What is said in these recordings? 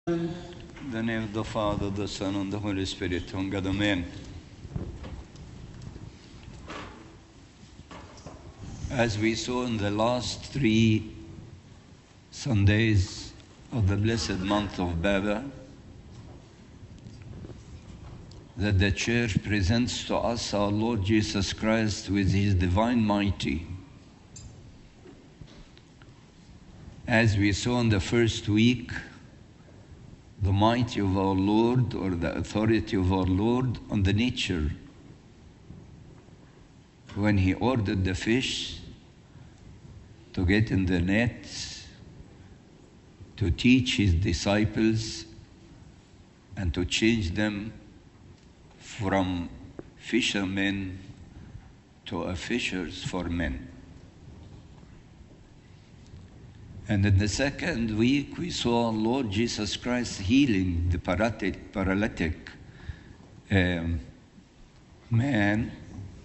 In the name of the Father, the Son, and the Holy Spirit, one God, Amen. As we saw in the last 3 Sundays of the blessed month of Baba, that the Church presents to us our Lord Jesus Christ with His divine mighty. As we saw in the first week, the mighty of our Lord, or the authority of our Lord on the nature, when He ordered the fish to get in the net to teach His disciples and to change them from fishermen to a fishers for men. And in the second week, we saw Lord Jesus Christ healing the paralytic man.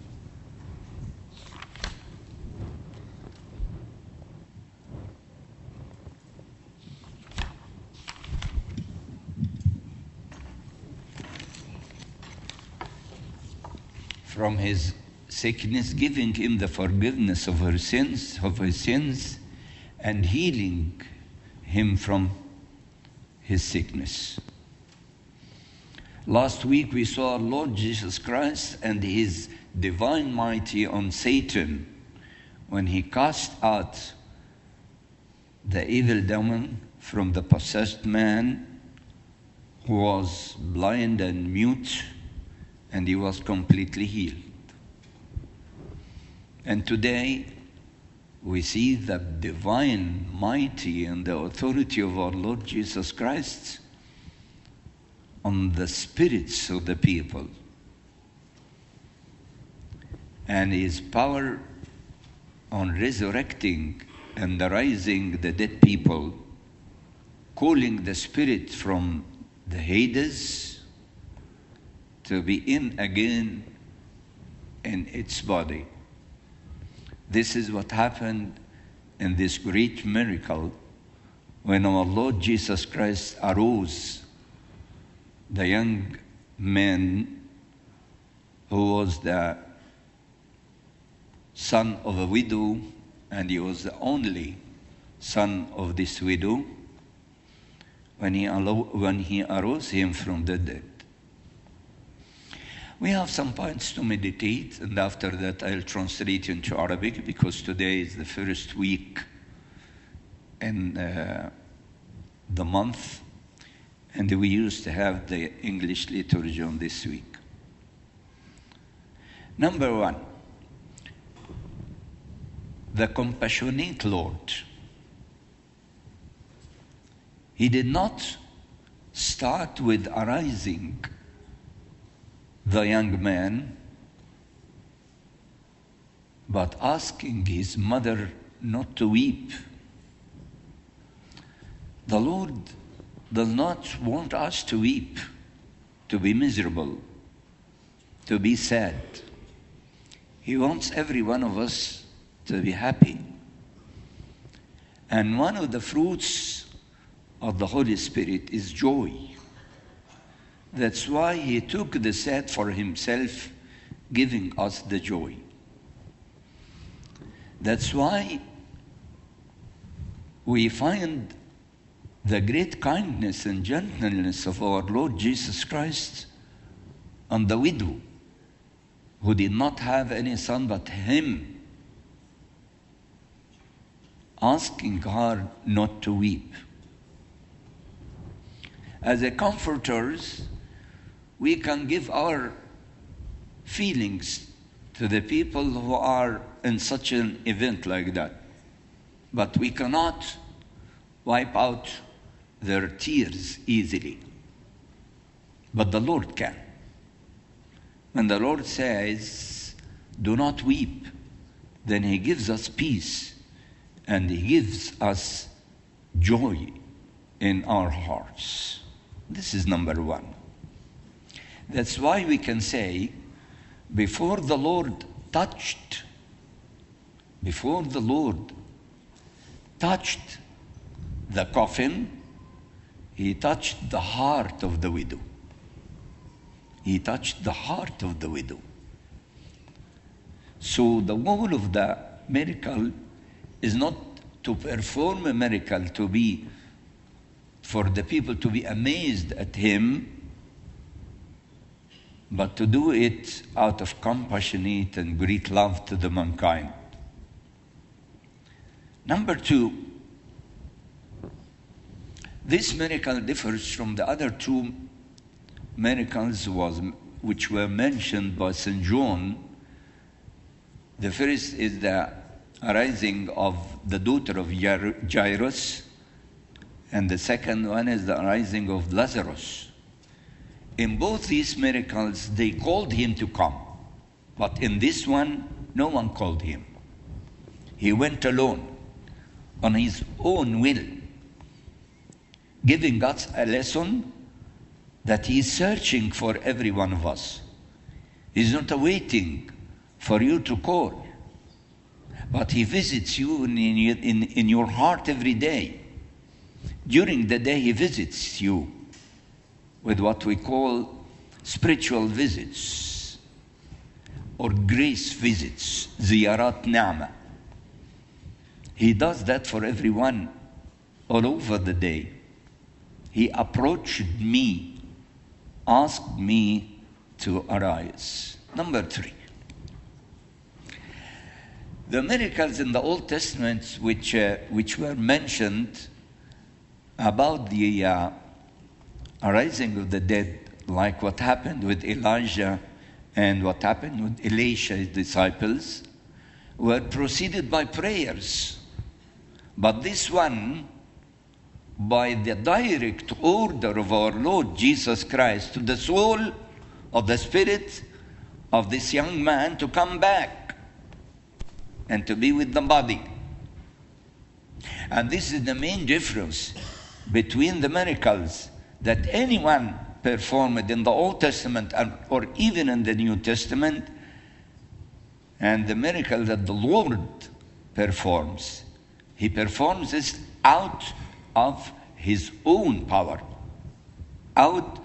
From his sickness, giving him the forgiveness of his sins, and healing him from his sickness. Last week we saw our Lord Jesus Christ and His divine mighty on Satan when He cast out the evil demon from the possessed man who was blind and mute, and he was completely healed. And today we see the divine mighty and the authority of our Lord Jesus Christ on the spirits of the people, and His power on resurrecting and rising the dead people, calling the spirit from the Hades to be in again in its body. This is what happened in this great miracle when our Lord Jesus Christ arose the young man who was the son of a widow, and he was the only son of this widow, when he arose him from the dead. We have some points to meditate, and after that I'll translate into Arabic, because today is the first week in the month, and we used to have the English liturgy on this week. Number 1, the compassionate Lord. He did not start with arising the young man, but asking his mother not to weep. The Lord does not want us to weep, to be miserable, to be sad. He wants every one of us to be happy. And one of the fruits of the Holy Spirit is joy. That's why He took the sad for Himself, giving us the joy. That's why we find the great kindness and gentleness of our Lord Jesus Christ on the widow who did not have any son but Him, asking her not to weep. As a comforters, we can give our feelings to the people who are in such an event like that. But we cannot wipe out their tears easily. But the Lord can. When the Lord says, "Do not weep," then He gives us peace, and He gives us joy in our hearts. This is number 1. That's why we can say, before the Lord touched the coffin, He touched the heart of the widow. He touched the heart of the widow. So the goal of the miracle is not to perform a miracle for the people to be amazed at him, but to do it out of compassionate and great love to the mankind. Number two, this miracle differs from the other two miracles which were mentioned by St. John. The first is the arising of the daughter of Jairus, and the second one is the arising of Lazarus. In both these miracles, they called him to come. But in this one, no one called him. He went alone, on his own will, giving us a lesson that he is searching for every one of us. He's not awaiting for you to call, but he visits you in your heart every day. During the day, he visits you with what we call spiritual visits or grace visits, ziyarat ni'mah. He does that for everyone all over the day. He approached me, asked me to arise. Number three, the miracles in the Old Testament which were mentioned about the arising of the dead, like what happened with Elijah and what happened with Elisha's disciples, were preceded by prayers. But this one, by the direct order of our Lord Jesus Christ to the soul of the spirit of this young man to come back and to be with the body. And this is the main difference between the miracles that anyone performed in the Old Testament or even in the New Testament and the miracle that the Lord performs. He performs this out of his own power, out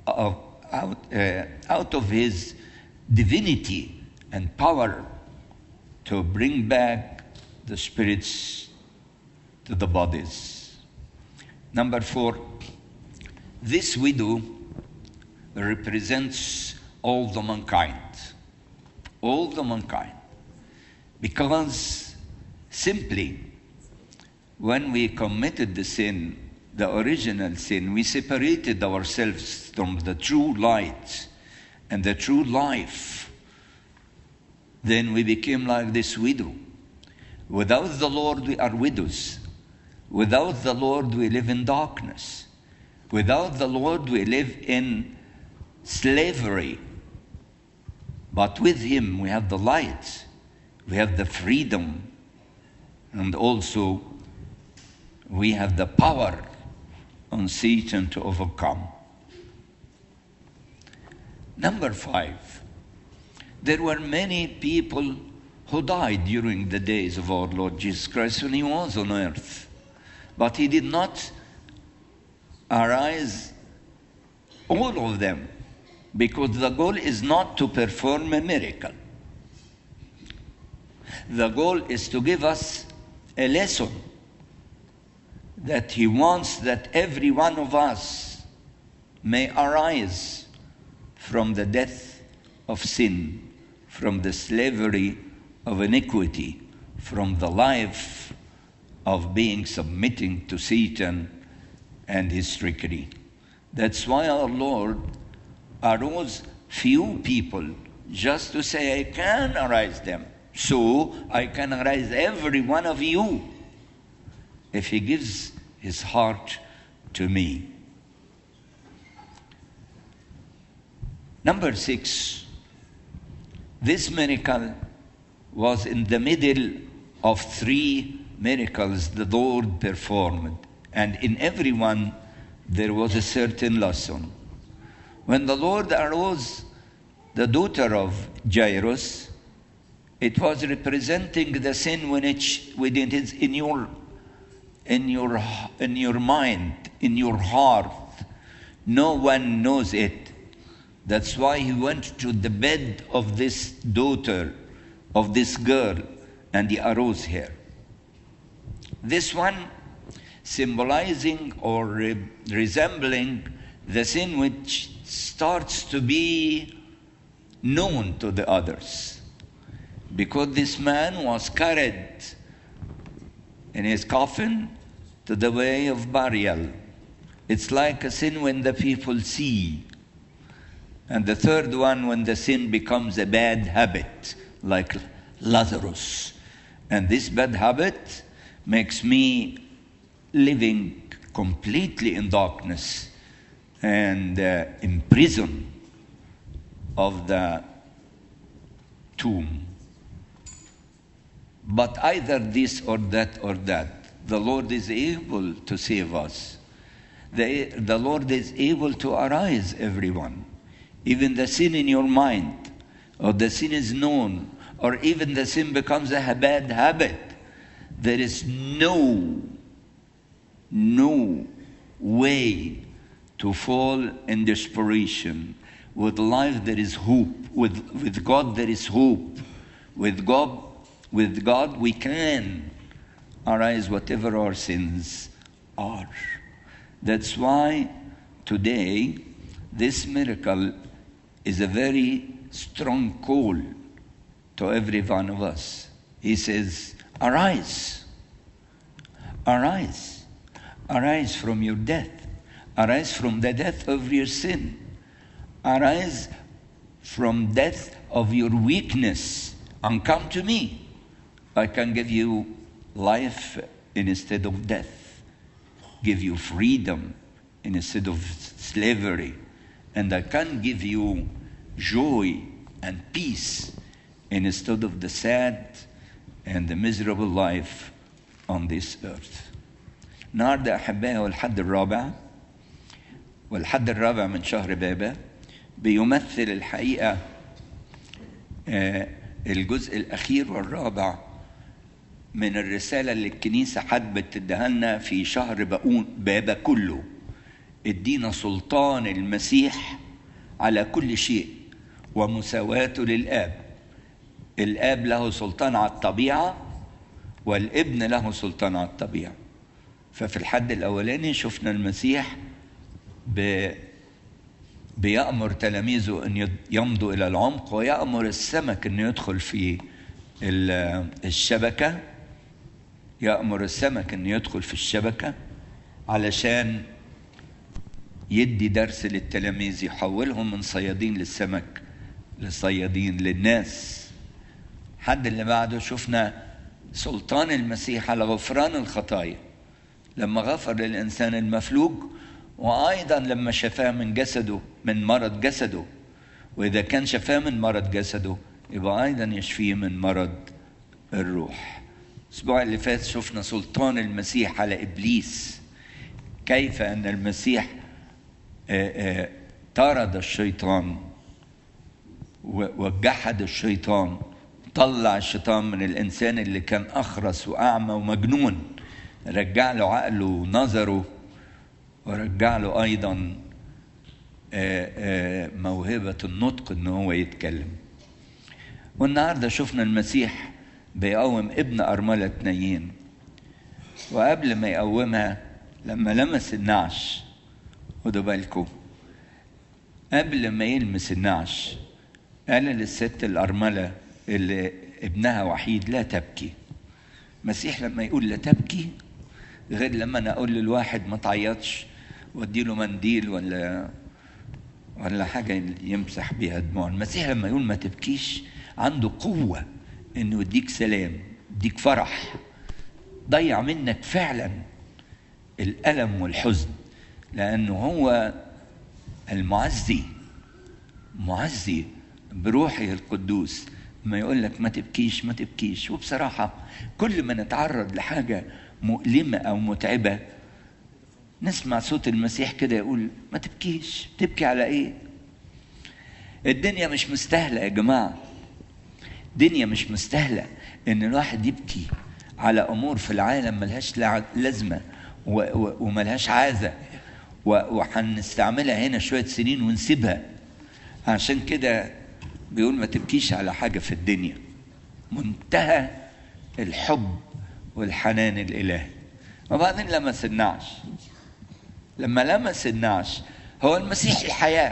of his divinity and power to bring back the spirits to the bodies. Number four, this widow represents all the mankind. All the mankind. Because simply, when we committed the sin, the original sin, we separated ourselves from the true light and the true life. Then we became like this widow. Without the Lord, we are widows. Without the Lord, we live in darkness. Without the Lord, we live in slavery. But with him, we have the light. We have the freedom. And also, we have the power on Satan to overcome. Number five, there were many people who died during the days of our Lord Jesus Christ when he was on earth. But he did not arise all of them, because the goal is not to perform a miracle. The goal is to give us a lesson that he wants that every one of us may arise from the death of sin, from the slavery of iniquity, from the life of being submitting to Satan and his trickery. That's why our Lord arose few people just to say, I can arise them. So I can arise every one of you if he gives his heart to me. Number six, this miracle was in the middle of three miracles the Lord performed. And in every one, there was a certain lesson. When the Lord arose the daughter of Jairus, it was representing the sin which is in your in your mind, in your heart. No one knows it. That's why he went to the bed of this daughter, of this girl, and he arose here. This one symbolizing or resembling the sin which starts to be known to the others. Because this man was carried in his coffin to the way of burial. It's like a sin when the people see. And the third one, when the sin becomes a bad habit, like Lazarus. And this bad habit makes me living completely in darkness and in prison of the tomb. But either this or that, the Lord is able to save us. The Lord is able to arise everyone. Even the sin in your mind, or the sin is known, or even the sin becomes a bad habit, there is no way to fall in desperation. With life there is hope. With God there is hope. With God we can arise whatever our sins are. That's why today this miracle is a very strong call to every one of us. He says, arise. Arise. Arise from your death. Arise from the death of your sin. Arise from death of your weakness and come to me. I can give you life instead of death. Give you freedom instead of slavery. And I can give you joy and peace instead of the sad and the miserable life on this earth. النهارده أحبائي هو الحد الرابع، والحد الرابع من شهر بابا بيمثل الحقيقة الجزء الأخير والرابع من الرسالة اللي الكنيسة حبت تديها لنا في شهر بابا كله. ادينا سلطان المسيح على كل شيء ومساواته للآب. الآب له سلطان على الطبيعة والابن له سلطان على الطبيعة. ففي الحد الأولاني شفنا المسيح بيأمر تلاميذه أن يمضوا إلى العمق، ويأمر السمك أن يدخل في الشبكة. يأمر السمك أن يدخل في الشبكة علشان يدي درس للتلاميذ، يحولهم من صيادين للسمك لصيادين للناس. حد اللي بعده شفنا سلطان المسيح على غفران الخطايا لما غفر للإنسان المفلوج، وأيضا لما شفاه من جسده، من مرض جسده. وإذا كان شفاه من مرض جسده يبقى أيضا يشفيه من مرض الروح. الأسبوع اللي فات شفنا سلطان المسيح على إبليس، كيف أن المسيح طرد الشيطان وجحد الشيطان، طلع الشيطان من الإنسان اللي كان أخرس وأعمى ومجنون، رجع له عقله ونظره، ورجع له أيضا موهبة النطق إن هو يتكلم. والنهاردة شفنا المسيح بيقوم ابن أرملة نايين، وقبل ما يقومها لما لمس النعش، خدوا بالكم، قبل ما يلمس النعش قال للست الأرملة اللي ابنها وحيد لا تبكي. المسيح لما يقول لا تبكي غير لما أنا أقول للواحد ما تعيطش واديله منديل ولا حاجة يمسح بيها دموع. المسيح لما يقول ما تبكيش عنده قوة إنه يديك سلام، يديك فرح، ضيع منك فعلا الألم والحزن، لأنه هو المعزي، معزي بروحه القدوس. ما يقول لك ما تبكيش ما تبكيش. وبصراحة كل ما نتعرض لحاجة مؤلمة أو متعبة نسمع صوت المسيح كده يقول ما تبكيش. تبكي على إيه؟ الدنيا مش مستاهلة يا جماعة، الدنيا مش مستاهلة إن الواحد يبكي على أمور في العالم ملهاش لازمة وملهاش عازة، وهنستعملها هنا شوية سنين ونسيبها. عشان كده بيقول ما تبكيش على حاجة في الدنيا. منتهى الحب والحنان الإلهي. وبعدين لمس النعش. لما لمس النعش، هو المسيح الحياة.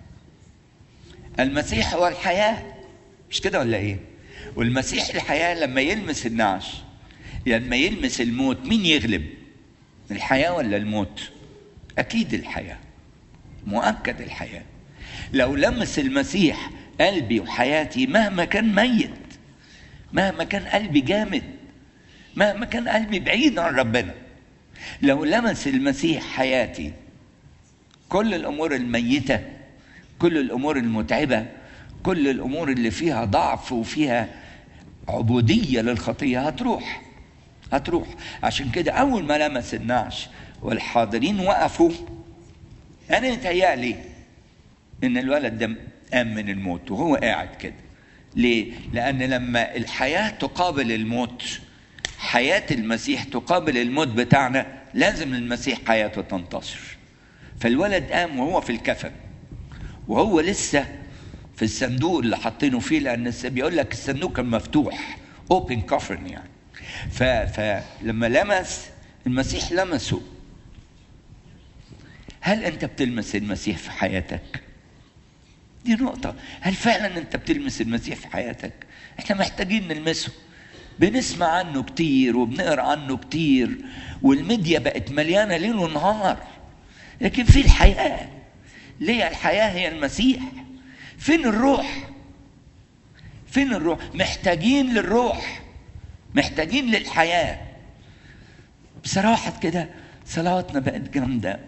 المسيح هو الحياة، مش كده ولا ايه؟ والمسيح الحياة لما يلمس النعش، لما يلمس الموت، مين يغلب؟ الحياة ولا الموت؟ أكيد الحياة، مؤكد الحياة. لو لمس المسيح قلبي وحياتي، مهما كان ميت، مهما كان قلبي جامد، مهما كان قلبي بعيد عن ربنا، لو لمس المسيح حياتي، كل الأمور الميتة، كل الأمور المتعبة، كل الأمور اللي فيها ضعف وفيها عبودية للخطية هتروح. عشان كده أول ما لمس النعش والحاضرين وقفوا، أنا يتهيألي إن الولد ده قام من الموت وهو قاعد كده. ليه؟ لأن لما الحياة تقابل الموت، حياة المسيح تقابل الموت بتاعنا، لازم المسيح حياته تنتصر. فالولد قام وهو في الكفن، وهو لسه في الصندوق اللي حاطينه فيه، لأن بيقول لك الصندوق كان مفتوح، open coffin يعني. فلما لمس المسيح لمسه. هل أنت بتلمس المسيح في حياتك؟ دي نقطة. هل فعلا أنت بتلمس المسيح في حياتك؟ احنا محتاجين نلمسه. بنسمع عنه كتير وبنقرأ عنه كتير، والميديا بقت مليانة ليل ونهار، لكن في الحياة. ليه؟ الحياة هي المسيح. فين الروح؟ فين الروح؟ محتاجين للروح، محتاجين للحياة. بصراحة كده صلواتنا بقت جامدة،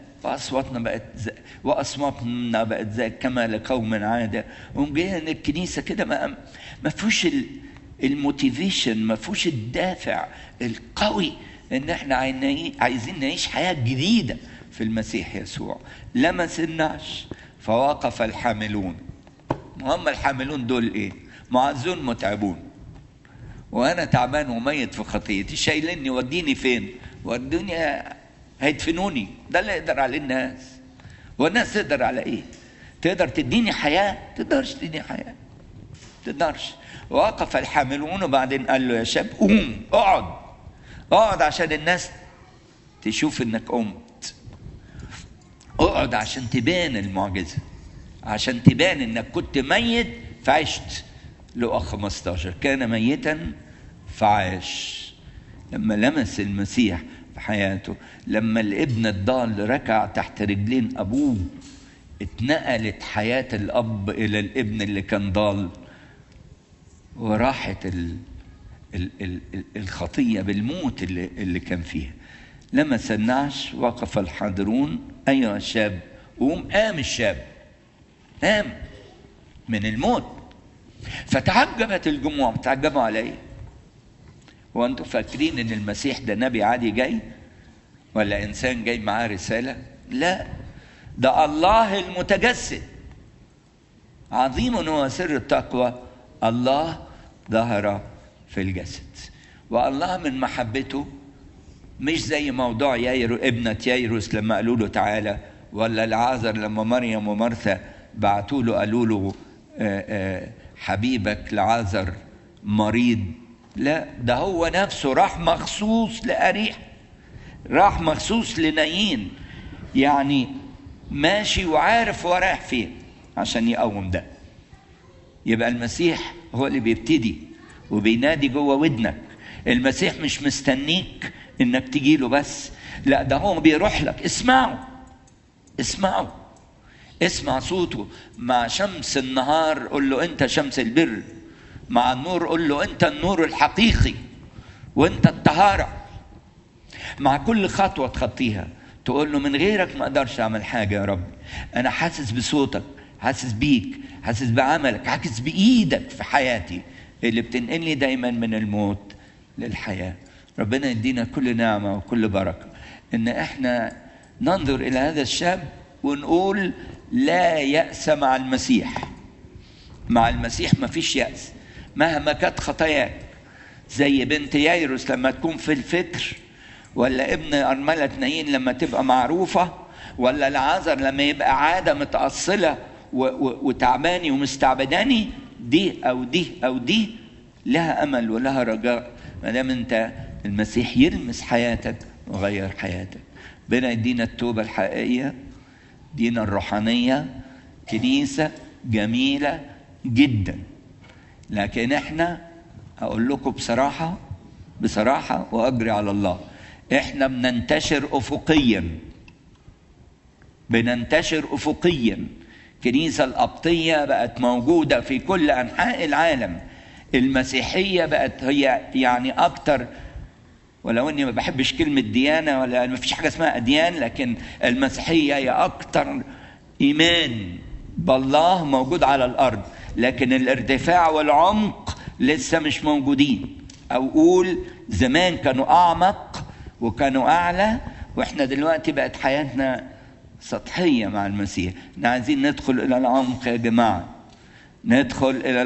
وأصواتنا بقت زي كما لقوم عادة، وجينا الكنيسة كده ما فيهوش الموتيفيشن، ما فيهوش الدافع القوي ان احنا عايزين نعيش حياة جديدة في المسيح يسوع. لمس النعش فوقف الحاملون. هم الحاملون دول ايه؟ معزون متعبون، وانا تعبان وميت في خطيتي، شايلني وديني فين؟ ودوني هيدفنوني. ده اللي يقدر عليه الناس. والناس تقدر على ايه؟ تقدر تديني حياة؟ تقدرش تديني حياة، تقدرش. وقف الحاملون، وبعدين قال له يا شاب قوم، اقعد عشان الناس تشوف انك قمت. اقعد عشان تبان المعجزة، عشان تبان انك كنت ميت فعشت. لقى 15 كان ميتا فعاش. لما لمس المسيح في حياته، لما الابن الضال ركع تحت رجلين ابوه، اتنقلت حياة الاب الى الابن اللي كان ضال، وراحت الخطية بالموت اللي كان فيها. لمس النعش وقف الحاضرون. أيها الشاب قوم. قام الشاب، قام من الموت. فتعجبت الجموع. تعجبوا على ايه؟ وانتم فاكرين ان المسيح ده نبي عادي جاي، ولا انسان جاي معاه رسالة؟ لا، ده الله المتجسد. عظيم هو سر التقوى، الله ظهر في الجسد. والله من محبته، مش زي موضوع ابنة يايروس لما قالوا له تعالى، ولا العازر لما مريم ومرثا بعتوا له قالوا له حبيبك لعازر مريض. لا، ده هو نفسه راح مخصوص لأريح، راح مخصوص لنايين، يعني ماشي وعارف هو رايح فين عشان يقوم ده. يبقى المسيح هو اللي بيبتدي وبينادي جوه ودنك. المسيح مش مستنيك انك تجي له بس، لا، ده هو بيروح لك. اسمعه، اسمع صوته. مع شمس النهار قل له انت شمس البر، مع النور قل له انت النور الحقيقي وانت الطهارة. مع كل خطوة تخطيها تقول له من غيرك ما اقدرش اعمل حاجة يا رب، انا حاسس بصوتك، حاسس بيك، حاسس بعملك، حاسس بايدك في حياتي اللي بتنقلني دايما من الموت للحياة. ربنا يدينا كل نعمة وكل بركة ان احنا ننظر الى هذا الشاب ونقول لا يأس مع المسيح. مع المسيح ما فيش يأس مهما كانت خطاياك. زي بنت يايروس لما تكون في الفكر، ولا ابن أرملة نايين لما تبقى معروفة، ولا العازر لما يبقى عادة متأصلة وتعباني ومستعبداني. دي أو دي أو دي لها أمل ولها رجاء ما دام أنت المسيح يلمس حياتك وغير حياتك. ربنا يدينا التوبة الحقيقية، دينا الروحانية، كنيسة جميلة جدا. لكن احنا أقول لكم بصراحة وأجري على الله، احنا بننتشر أفقيا. كنيسة القبطية بقت موجودة في كل أنحاء العالم. المسيحية بقت هي يعني أكتر، ولو أني ما بحبش كلمة ديانة ولا ما فيش حاجة اسمها أديان، لكن المسيحية هي أكتر إيمان بالله موجود على الأرض. لكن الارتفاع والعمق لسه مش موجودين. أو قول زمان كانوا أعمق وكانوا أعلى، وإحنا دلوقتي بقت حياتنا سطحية مع المسيح. احنا عايزين ندخل إلى العمق يا جماعة، ندخل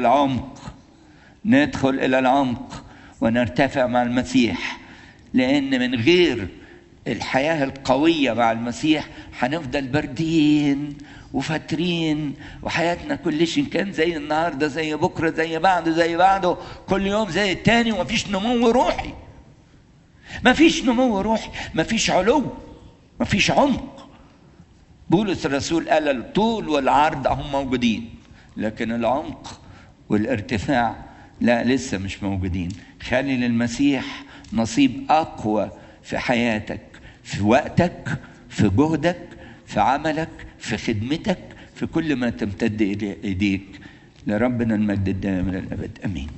إلى العمق ونرتفع مع المسيح. لأن من غير الحياة القوية مع المسيح هنفضل باردين وفترين، وحياتنا كل شيء كان زي النهاردة زي بكرة زي بعده كل يوم زي التاني، ومفيش نمو روحي، مفيش علو، مفيش عمق. بولس الرسول قال الطول والعرض هم موجودين، لكن العمق والارتفاع لا، لسه مش موجودين. خلي للمسيح نصيب أقوى في حياتك، في وقتك، في جهدك، في عملك، في خدمتك، في كل ما تمتد إيديك. لربنا المجد الدائم إلى الأبد، أمين.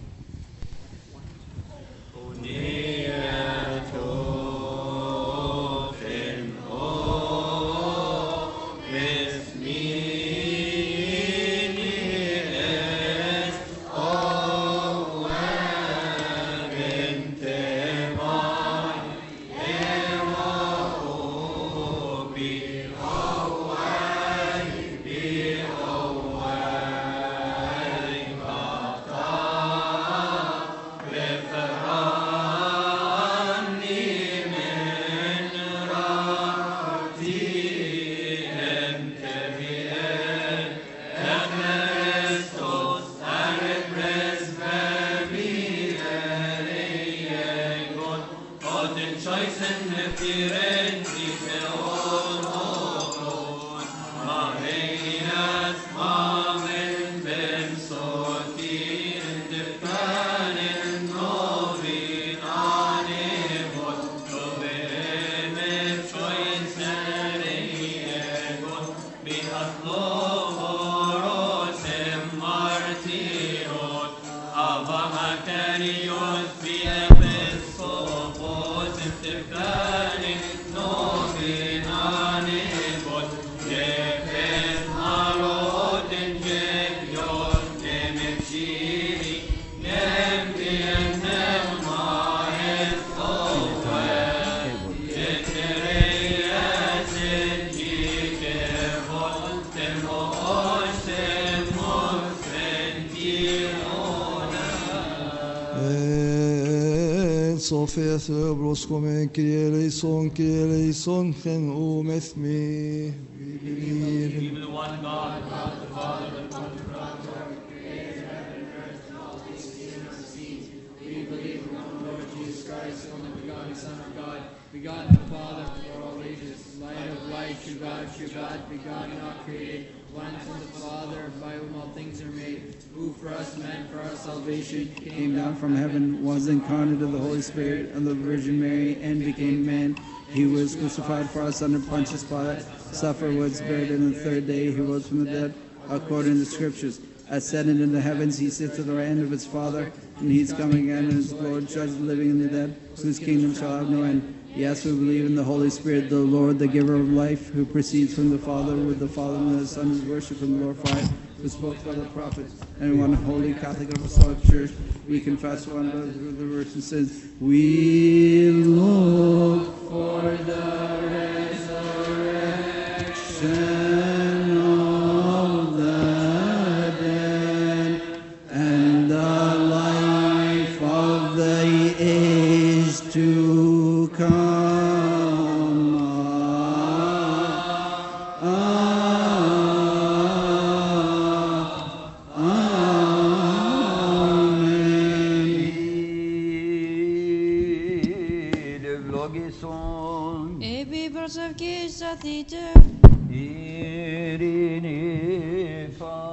Sofia Theobros come Kyrie eleison, chen umeth me. We believe in the one God, God the Father, the one creator of heaven and earth, and all things seen and unseen. We believe in one Lord Jesus Christ, the only begotten Son of God, begotten of the Father for all ages, light of light, true God, begotten, not created, one from the Father, by whom all things are made, who for us men, for our salvation, came down from heaven, was incarnate of the Holy Spirit and the Virgin Mary, and became man. He was crucified for us under Pontius Pilate, suffered, was buried, and the third day he rose from the dead, according to the Scriptures. Ascended into the heavens, he sits at the right hand of his Father, and he's coming again in his glory to judge the living and the dead, whose kingdom shall have no end. Yes, we believe in the Holy Spirit, the Lord, the giver of life, who proceeds from the Father, with the Father and the Son, is worshipped and glorified, who spoke by the prophets, and one holy Catholic Apostolic Church. We confess one another through the virgin sins. We look for the resurrection of the dead and the life of the logison. Ebi prosavkis atite. Irini fa.